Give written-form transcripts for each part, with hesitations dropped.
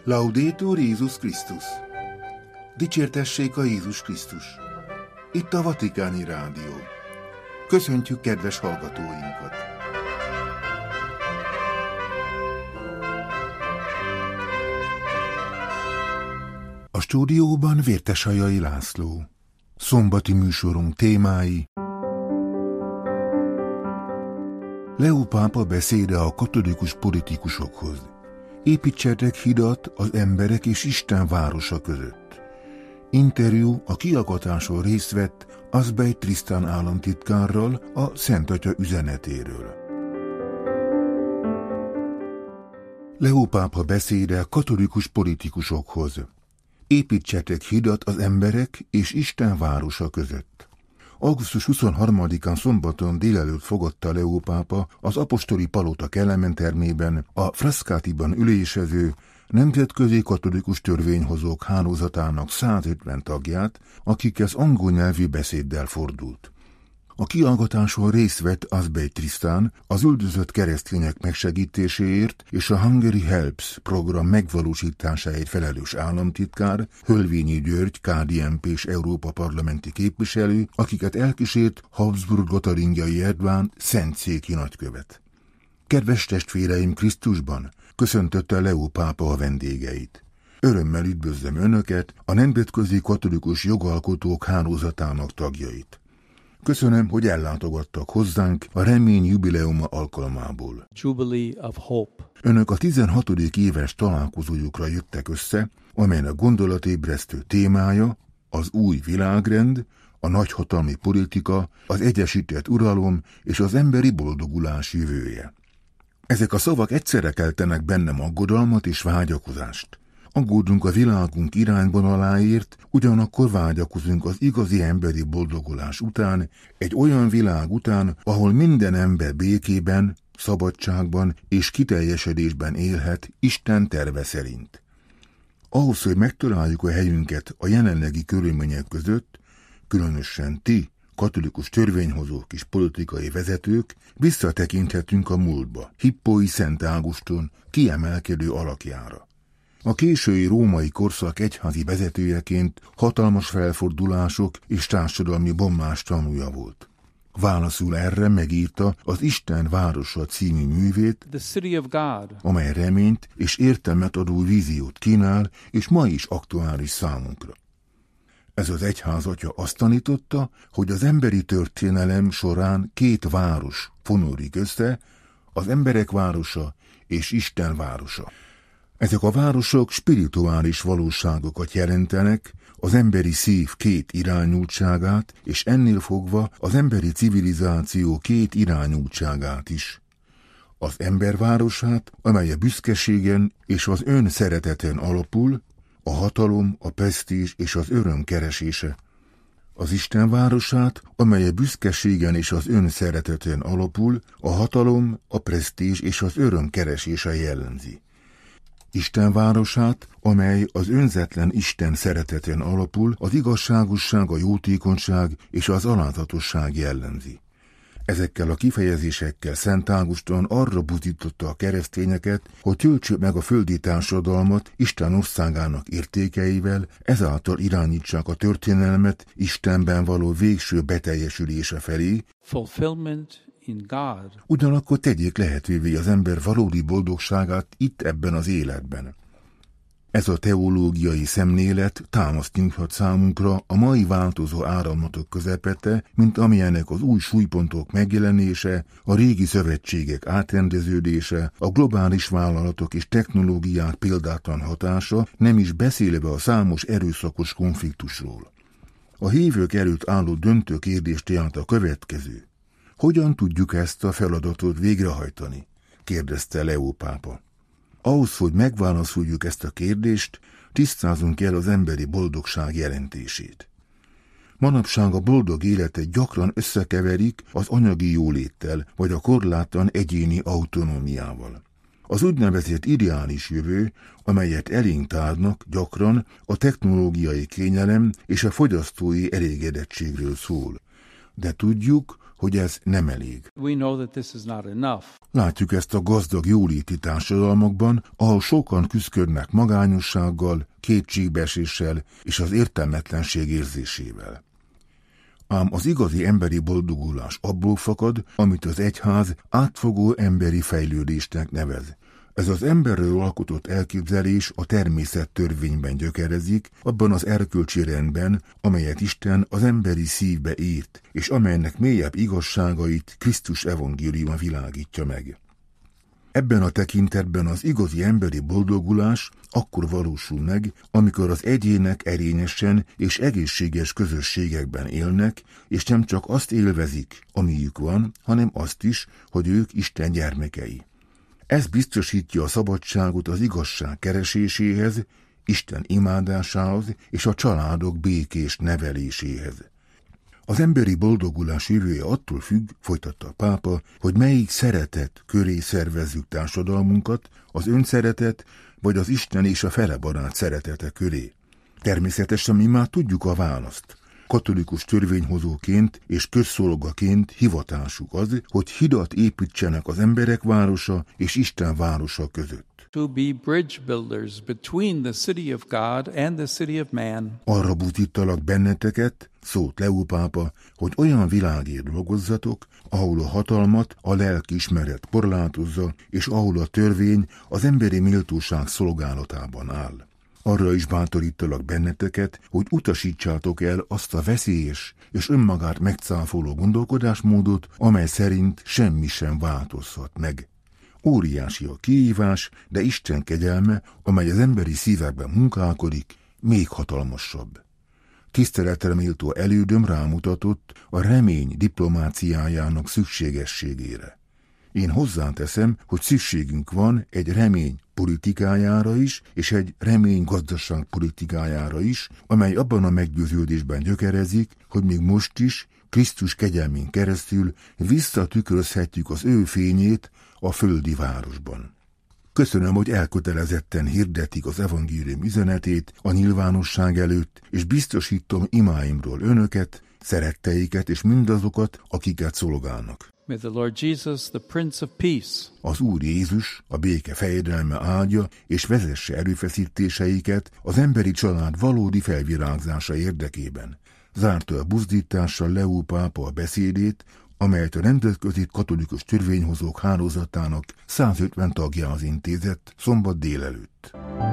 Laudetur Jézus Krisztus! Dicsértessék a Jézus Krisztus! Itt a Vatikáni Rádió. Köszöntjük kedves hallgatóinkat! A stúdióban Vértesajai László. Szombati műsorunk témái: Leó pápa beszéde a katolikus politikusokhoz. Építsetek hidat az emberek és Isten városa között. Interjú a kiallgatáson részt vett Asbej Tristan államtitkárral a Szent Atya üzenetéről. Leó pápa beszéde katolikus politikusokhoz. Építsetek hidat az emberek és Isten városa között. Augusztus 23-án szombaton délelőtt fogadta Leó pápa az apostoli palota Kelemen-termében a Frascatiban ülésező nemzetközi katolikus törvényhozók hálózatának 150 tagját, akikhez angol nyelvű beszéddel fordult. A kiallgatáson részt vett Asbej Tristan, az üldözött keresztények megsegítéséért és a Hungary Helps program megvalósításáért felelős államtitkár, Hölvényi György, KDNP-s Európa parlamenti képviselő, akiket elkísért Habsburg-Lotaringiai Erdván szentszéki nagykövet. Kedves testvéreim Krisztusban, köszöntötte Leó pápa a vendégeit. Örömmel üdvözlöm Önöket, a nemzetközi katolikus jogalkotók hálózatának tagjait. Köszönöm, hogy ellátogattak hozzánk a remény jubileuma alkalmából. Jubilee of Hope. Önök a 16. éves találkozójukra jöttek össze, amelynek gondolatébresztő témája az új világrend, a nagyhatalmi politika, az egyesített uralom és az emberi boldogulás jövője. Ezek a szavak egyszerre keltenek bennem aggodalmat és vágyakozást. Aggódunk a világunk irányvonaláért, ugyanakkor vágyakozunk az igazi emberi boldogulás után, egy olyan világ után, ahol minden ember békében, szabadságban és kiteljesedésben élhet Isten terve szerint. Ahhoz, hogy megtaláljuk a helyünket a jelenlegi körülmények között, különösen ti, katolikus törvényhozók és politikai vezetők, visszatekinthetünk a múltba, Hippói Szent Ágoston kiemelkedő alakjára. A késői római korszak egyházi vezetőjeként hatalmas felfordulások és társadalmi bombás tanúja volt. Válaszul erre megírta az Isten városa című művét, The City of God, amely reményt és értelmet adó víziót kínál, és ma is aktuális számunkra. Ez az egyházatya azt tanította, hogy az emberi történelem során két város fonódik össze, az emberek városa és Isten városa. Ezek a városok spirituális valóságokat jelentenek, az emberi szív két irányultságát, és ennél fogva az emberi civilizáció két irányultságát is. Az ember városát, amely a büszkeségen és az önszereteten alapul, a hatalom, a presztízs és az öröm keresése. Az Isten városát, amely a büszkeségen és az önszereteten alapul, a hatalom, a presztízs és az öröm keresése jellemzi. Isten városát, amely az önzetlen Isten szereteten alapul, az igazságosság, a jótékonyság és az alázatosság jellemzi. Ezekkel a kifejezésekkel Szent Ágoston arra buzdította a keresztényeket, hogy töltsük meg a földi társadalmat Isten országának értékeivel, ezáltal irányítsák a történelmet Istenben való végső beteljesülése felé, fulfillment in God. Ugyanakkor tegyék lehetővé az ember valódi boldogságát itt ebben az életben. Ez a teológiai szemlélet támaszt nyújthat számunkra a mai változó áramlatok közepette, mint amilyenek az új súlypontok megjelenése, a régi szövetségek átrendeződése, a globális vállalatok és technológiák példátlan hatása, nem is beszélve a számos erőszakos konfliktusról. A hívők előtt álló döntő kérdés tehát a következő: hogyan tudjuk ezt a feladatot végrehajtani? Kérdezte Leó pápa. Ahhoz, hogy megválaszoljuk ezt a kérdést, tisztázunk el az emberi boldogság jelentését. Manapság a boldog életet gyakran összekeverik az anyagi jóléttel, vagy a korlátlan egyéni autonómiával. Az úgynevezett ideális jövő, amelyet elénk tárnak, gyakran a technológiai kényelem és a fogyasztói elégedettségről szól. De tudjuk, hogy ez nem elég. We know that this is not enough. Látjuk ezt a gazdag jóléti társadalmakban, ahol sokan küszködnek magányossággal, kétségbeeséssel és az értelmetlenség érzésével. Ám az igazi emberi boldogulás abból fakad, amit az egyház átfogó emberi fejlődésnek nevez. Ez az emberről alkotott elképzelés a természet törvényben gyökerezik, abban az erkölcsi rendben, amelyet Isten az emberi szívbe írt, és amelynek mélyebb igazságait Krisztus evangéliuma világítja meg. Ebben a tekintetben az igazi emberi boldogulás akkor valósul meg, amikor az egyének erényesen és egészséges közösségekben élnek, és nem csak azt élvezik, amiük van, hanem azt is, hogy ők Isten gyermekei. Ez biztosítja a szabadságot az igazság kereséséhez, Isten imádásához és a családok békés neveléséhez. Az emberi boldogulás jövője attól függ, folytatta a pápa, hogy melyik szeretet köré szervezzük társadalmunkat, az önszeretet vagy az Isten és a fele barát szeretete köré. Természetesen mi már tudjuk a választ. Katolikus törvényhozóként és közszolgaként hivatásuk az, hogy hidat építsenek az emberek városa és Isten városa között. To be bridge builders between the city of God and the city of man. Arra buzdítalak benneteket, szólt Leó pápa, hogy olyan világért dolgozzatok, ahol a hatalmat a lelkiismeret korlátozza, és ahol a törvény az emberi méltóság szolgálatában áll. Arra is bátorítalak benneteket, hogy utasítsátok el azt a veszélyes és önmagát megcáfoló gondolkodásmódot, amely szerint semmi sem változhat meg. Óriási a kihívás, de Isten kegyelme, amely az emberi szívekben munkálkodik, még hatalmasabb. Tiszteletre méltó elődöm rámutatott a remény diplomáciájának szükségességére. Én hozzáteszem, hogy szükségünk van egy remény politikájára is, és egy remény gazdaság politikájára is, amely abban a meggyőződésben gyökerezik, hogy még most is Krisztus kegyelmén keresztül visszatükrözhetjük az ő fényét a földi városban. Köszönöm, hogy elkötelezetten hirdetik az evangélium üzenetét a nyilvánosság előtt, és biztosítom imáimról önöket, szeretteiket és mindazokat, akiket szolgálnak. May the Lord Jesus, the Prince of Peace, Az Úr Jézus, a béke fejedelme áldja és vezesse erőfeszítéseiket az emberi család valódi felvirágzása érdekében. Zárta a buzdítással Leó pápa a beszédét, amelyet a Nemzetközi Katolikus Törvényhozók Hálózatának 150 tagjához intézett szombat délelőtt.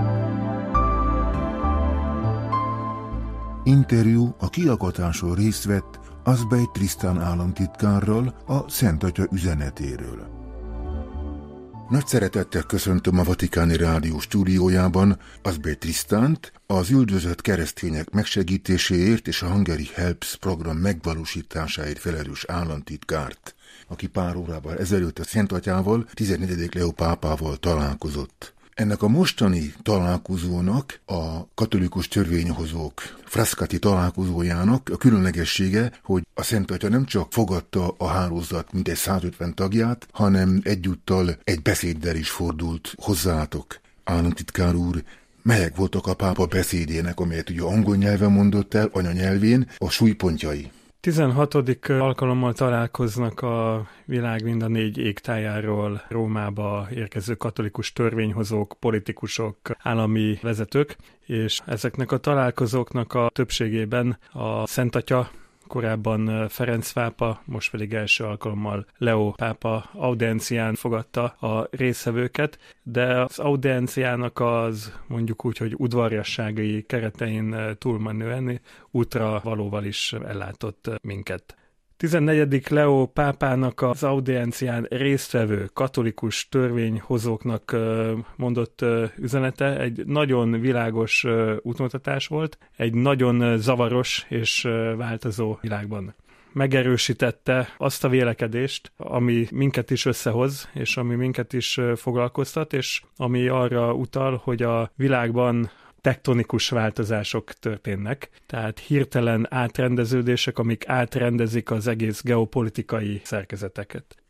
Interjú a kiallgatáson részt vett Asbej Trisztán államtitkárral a Szent Atya üzenetéről. Nagy szeretettel köszöntöm a Vatikáni Rádió stúdiójában Asbej Trisztánt, az üldözött keresztények megsegítéséért és a Hungary Helps program megvalósításáért felelős államtitkárt, aki pár órával ezelőtt a Szent Atyával, 14. Leó pápával találkozott. Ennek a mostani találkozónak, a katolikus törvényhozók Frascati találkozójának a különlegessége, hogy a Szent Atya nem csak fogadta a hálózat mintegy 150 tagját, hanem egyúttal egy beszéddel is fordult hozzátok. Államtitkár úr, melyek voltak a pápa beszédének, amelyet ugye angol nyelven mondott el, anyanyelvén, a súlypontjai? 16. alkalommal találkoznak a világ mind a 4 égtájáról Rómába érkező katolikus törvényhozók, politikusok, állami vezetők, és ezeknek a találkozóknak a többségében a Szent Atya, korábban Ferenc pápa, most pedig első alkalommal Leó pápa audiencián fogadta a résztvevőket, de az audienciának az mondjuk úgy, hogy udvariassági keretein túlmenően útra valóval is ellátott minket. 14. Leó pápának az audiencián résztvevő katolikus törvényhozóknak mondott üzenete egy nagyon világos útmutatás volt, egy nagyon zavaros és változó világban. Megerősítette azt a vélekedést, ami minket is összehoz, és ami minket is foglalkoztat, és ami arra utal, hogy a világban tektonikus változások történnek, tehát hirtelen átrendeződések, amik átrendezik az egész geopolitikai szerkezeteket.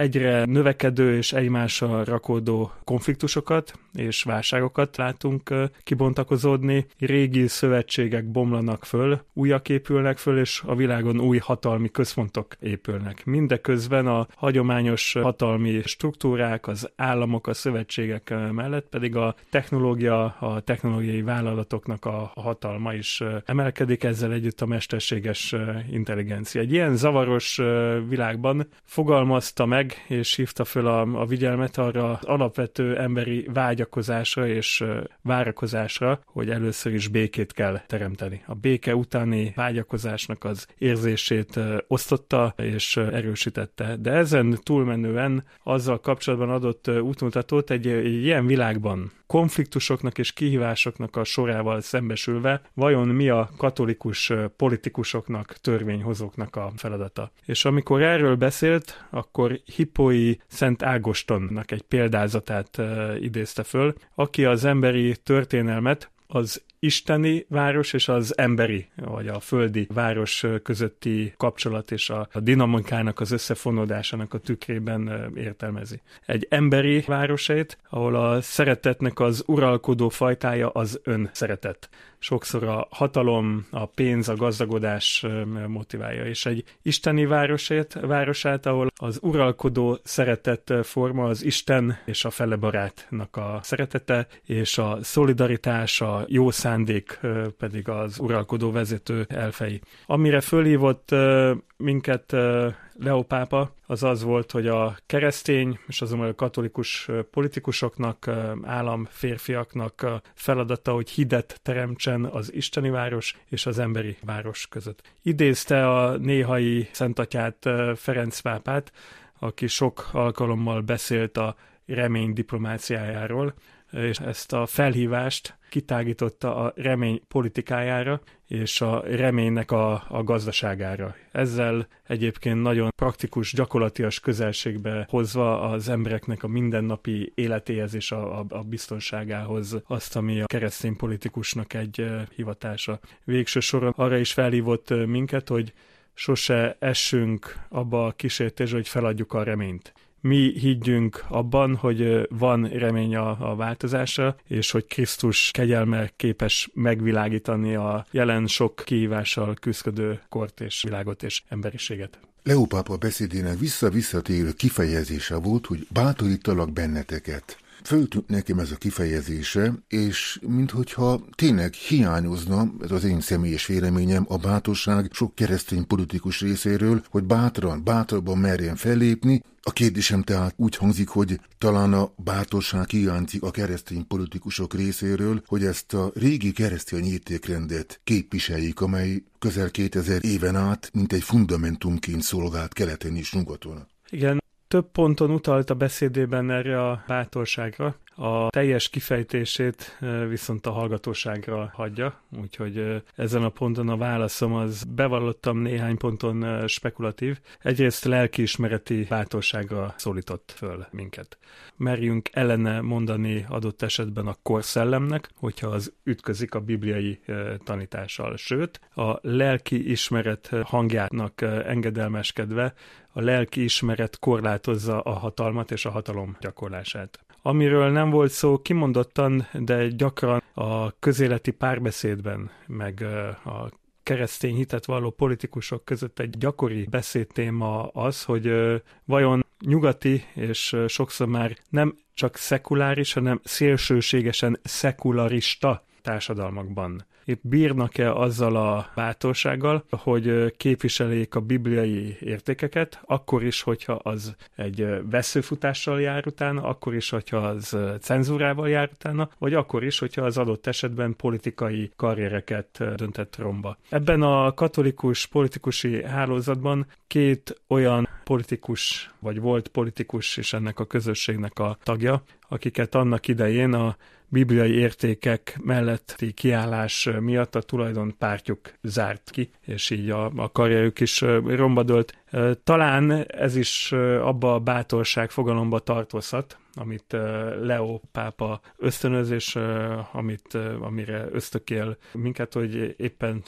egyre növekedő és egymásra rakódó konfliktusokat és válságokat látunk kibontakozódni, régi szövetségek bomlanak föl, újak épülnek föl, és a világon új hatalmi központok épülnek. Mindeközben a hagyományos hatalmi struktúrák, az államok, a szövetségek mellett pedig a technológia, a technológiai vállalatoknak a hatalma is emelkedik, ezzel együtt a mesterséges intelligencia. Egy ilyen zavaros világban fogalmazta meg és hívta föl a figyelmet arra az alapvető emberi vágyakozásra és várakozásra, hogy először is békét kell teremteni. A béke utáni vágyakozásnak az érzését osztotta és erősítette. De ezen túlmenően azzal kapcsolatban adott útmutatót egy ilyen világban konfliktusoknak és kihívásoknak a sorával szembesülve, vajon mi a katolikus politikusoknak, törvényhozóknak a feladata. És amikor erről beszélt, akkor Hippói Szent Ágostonnak egy példázatát idézte föl, aki az emberi történelmet az isteni város és az emberi, vagy a földi város közötti kapcsolat és a dinamikának az összefonódásának a tükrében értelmezi. Egy emberi városait, ahol a szeretetnek az uralkodó fajtája az önszeretet. Sokszor a hatalom, a pénz, a gazdagodás motiválja, és egy isteni városát, ahol az uralkodó szeretet forma az Isten és a fele barátnak a szeretete, és a szolidaritás, a jó szándék pedig az uralkodó vezető elfei. Amire fölhívott minket Leó pápa, az volt, hogy a keresztény és azonban a katolikus politikusoknak, államférfiaknak a feladata, hogy hidet teremtsen az isteni város és az emberi város között. Idézte a néhai szentatyát, Ferenc pápát, aki sok alkalommal beszélt a remény diplomáciájáról, és ezt a felhívást kitágította a remény politikájára és a reménynek a gazdaságára. Ezzel egyébként nagyon praktikus, gyakorlatias közelségbe hozva az embereknek a mindennapi életéhez és a biztonságához azt, ami a keresztény politikusnak egy hivatása. Végső soron arra is felhívott minket, hogy sose essünk abba a kísértésbe, hogy feladjuk a reményt. Mi higgyünk abban, hogy van remény a változásra, és hogy Krisztus kegyelme képes megvilágítani a jelen sok kihívással küzdő kort és világot és emberiséget. Leó pápa beszédének visszatérő kifejezése volt, hogy bátorítalak benneteket. Föltűnt nekem ez a kifejezése, és minthogyha tényleg hiányozna, ez az én személyes véleményem, a bátorság sok keresztény politikus részéről, hogy bátrabban merjen fellépni. A kérdésem tehát úgy hangzik, hogy talán a bátorság hiányzik a keresztény politikusok részéről, hogy ezt a régi keresztény értékrendet képviseljék, amely közel 2000 éven át, mint egy fundamentumként szolgált keleten és nyugaton. Igen. Több ponton utalt a beszédében erre a bátorságra, a teljes kifejtését viszont a hallgatóságra hagyja, úgyhogy ezen a ponton a válaszom az bevallottam néhány ponton spekulatív. Egyrészt lelkiismereti bátorságra szólított föl minket. Merjünk ellene mondani adott esetben a korszellemnek, hogyha az ütközik a bibliai tanítással. Sőt, a lelkiismeret hangjának engedelmeskedve a lelkiismeret korlátozza a hatalmat és a hatalom gyakorlását. Amiről nem volt szó kimondottan, de gyakran a közéleti párbeszédben, meg a keresztény hitet valló politikusok között egy gyakori beszédtéma az, hogy vajon nyugati és sokszor már nem csak szekuláris, hanem szélsőségesen szekularista társadalmakban épp bírnak-e azzal a bátorsággal, hogy képviseljék a bibliai értékeket, akkor is, hogyha az egy vesszőfutással jár utána, akkor is, hogyha az cenzúrával jár utána, vagy akkor is, hogyha az adott esetben politikai karriereket döntett romba. Ebben a katolikus politikusi hálózatban két olyan politikus, vagy volt politikus és ennek a közösségnek a tagja, akiket annak idején a bibliai értékek melletti kiállás miatt a tulajdonpártjuk zárt ki, és így a karrierük is romba dőlt. Talán ez is abba a bátorság fogalomba tartozhat, amit Leó pápa ösztönöz, és amire ösztökél minket, hogy éppen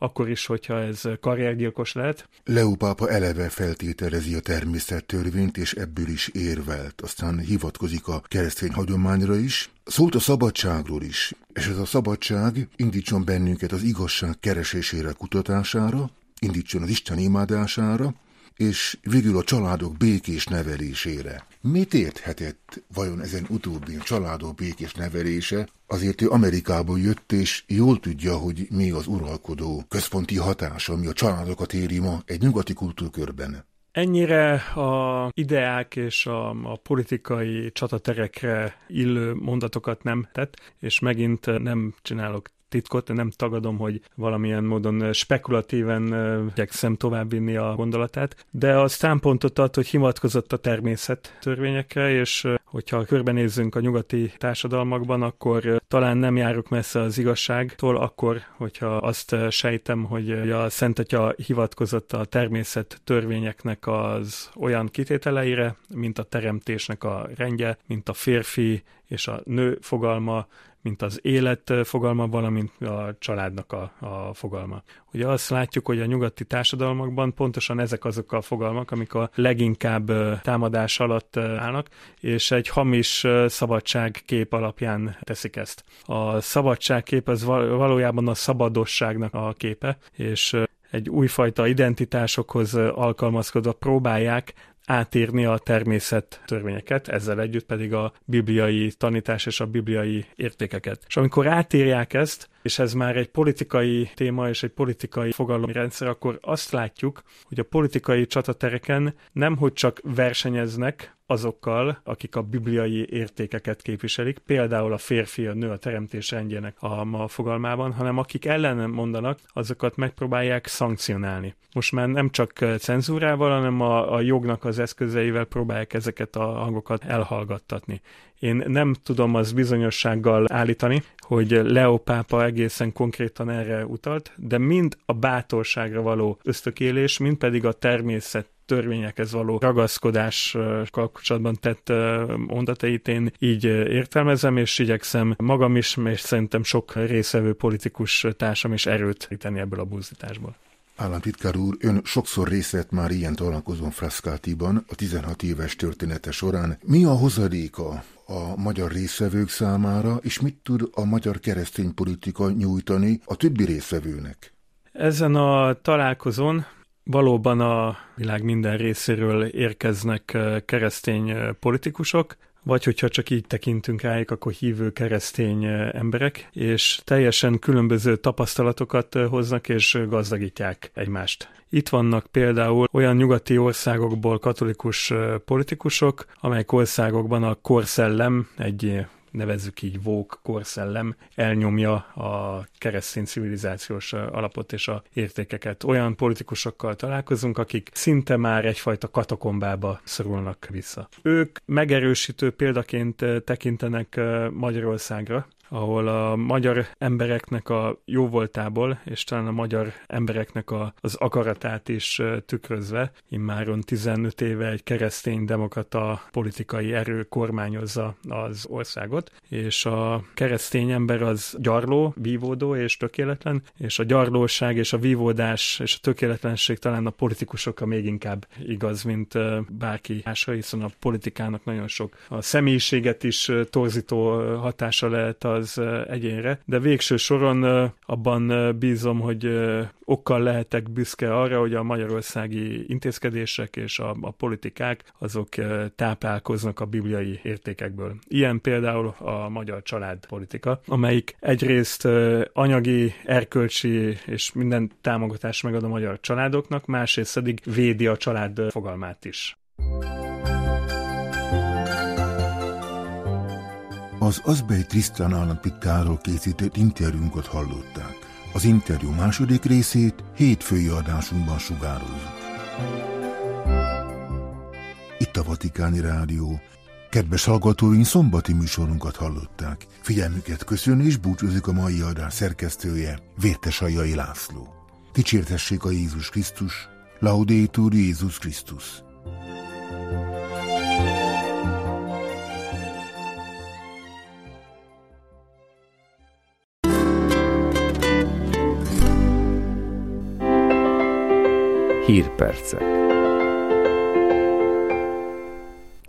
akkor is, hogyha ez karriergyilkos lehet. Leó pápa eleve feltételezi a természettörvényt, és ebből is érvelt. Aztán hivatkozik a keresztény hagyományra is. Szólt a szabadságról is, és ez a szabadság indítson bennünket az igazság keresésére, kutatására, indítson az Isten imádására, és végül a családok békés nevelésére. Mit érthetett vajon ezen utóbbi családok békés nevelése? Azért ő Amerikából jött, és jól tudja, hogy mi az uralkodó központi hatása, ami a családokat éri ma egy nyugati kultúrkörben. Ennyire a ideák és a politikai csataterekre illő mondatokat nem tett, és megint nem csinálok titkot, nem tagadom, hogy valamilyen módon spekulatíven igyekszem továbbvinni a gondolatát, de az támpontot ad, hogy hivatkozott a természettörvényekre, és hogyha körbenézzünk a nyugati társadalmakban, akkor talán nem járok messze az igazságtól, akkor, hogyha azt sejtem, hogy a Szent Atya hivatkozott a természettörvényeknek az olyan kitételeire, mint a teremtésnek a rendje, mint a férfi és a nő fogalma, mint az élet fogalma, valamint a családnak a fogalma. Ugye azt látjuk, hogy a nyugati társadalmakban pontosan ezek azok a fogalmak, amik a leginkább támadás alatt állnak, és egy hamis szabadságkép alapján teszik ezt. A szabadságkép az valójában a szabadosságnak a képe, és egy újfajta identitásokhoz alkalmazkodva próbálják átírni a természettörvényeket, ezzel együtt pedig a bibliai tanítás és a bibliai értékeket. És amikor átírják ezt, és ez már egy politikai téma és egy politikai fogalomrendszer, akkor azt látjuk, hogy a politikai csatatereken nemhogy csak versenyeznek azokkal, akik a bibliai értékeket képviselik, például a férfi, a nő a teremtés rendjének a fogalmában, hanem akik ellen mondanak, azokat megpróbálják szankcionálni. Most már nem csak cenzúrával, hanem a jognak az eszközeivel próbálják ezeket a hangokat elhallgattatni. Én nem tudom azt bizonyossággal állítani, hogy Leó pápa egészen konkrétan erre utalt, de mind a bátorságra való ösztökélés, mind pedig a természet törvényekhez való ragaszkodás kapcsolatban tett mondatait én így értelmezem, és igyekszem magam is, és szerintem sok részvevő politikus társam is erőt tenni ebből a buzdításból. Államtitkár úr, ön sokszor részt vett már ilyen találkozón Frascatiban a 16 éves története során. Mi a hozadéka a magyar részvevők számára, és mit tud a magyar keresztény politika nyújtani a többi részvevőnek? Ezen a találkozón valóban a világ minden részéről érkeznek keresztény politikusok, vagy hogyha csak így tekintünk rájuk, akkor hívő keresztény emberek, és teljesen különböző tapasztalatokat hoznak és gazdagítják egymást. Itt vannak például olyan nyugati országokból katolikus politikusok, amelyek országokban a korszellem, egy nevezzük így woke korszellem elnyomja a keresztény civilizációs alapot és a értékeket. Olyan politikusokkal találkozunk, akik szinte már egyfajta katakombába szorulnak vissza. Ők megerősítő példaként tekintenek Magyarországra, ahol a magyar embereknek a jóvoltából, és talán a magyar embereknek az akaratát is tükrözve, immáron 15 éve egy keresztény-demokrata politikai erő kormányozza az országot, és a keresztény ember az gyarló, vívódó és tökéletlen, és a gyarlóság és a vívódás és a tökéletlenség talán a politikusokra még inkább igaz, mint bárki másra, hiszen a politikának nagyon sok a személyiséget is torzító hatása lehet az egyénre, de végső soron abban bízom, hogy okkal lehetek büszke arra, hogy a magyarországi intézkedések és a politikák azok táplálkoznak a bibliai értékekből. Ilyen például a magyar családpolitika, amelyik egyrészt anyagi, erkölcsi és minden támogatást megad a magyar családoknak, másrészt pedig védi a család fogalmát is. Az Azbej Trisztán államtitkárral készített interjúnkat hallották. Az interjú második részét hétfői adásunkban sugározzuk. Itt a Vatikáni Rádió. Kedves hallgatóink, szombati műsorunkat hallották. Figyelmüket köszönöm, és búcsúzik a mai adás szerkesztője, Vértesajjai László. Dicsértessék a Jézus Krisztus, Laudetur Jézus Krisztus. Hírpercek.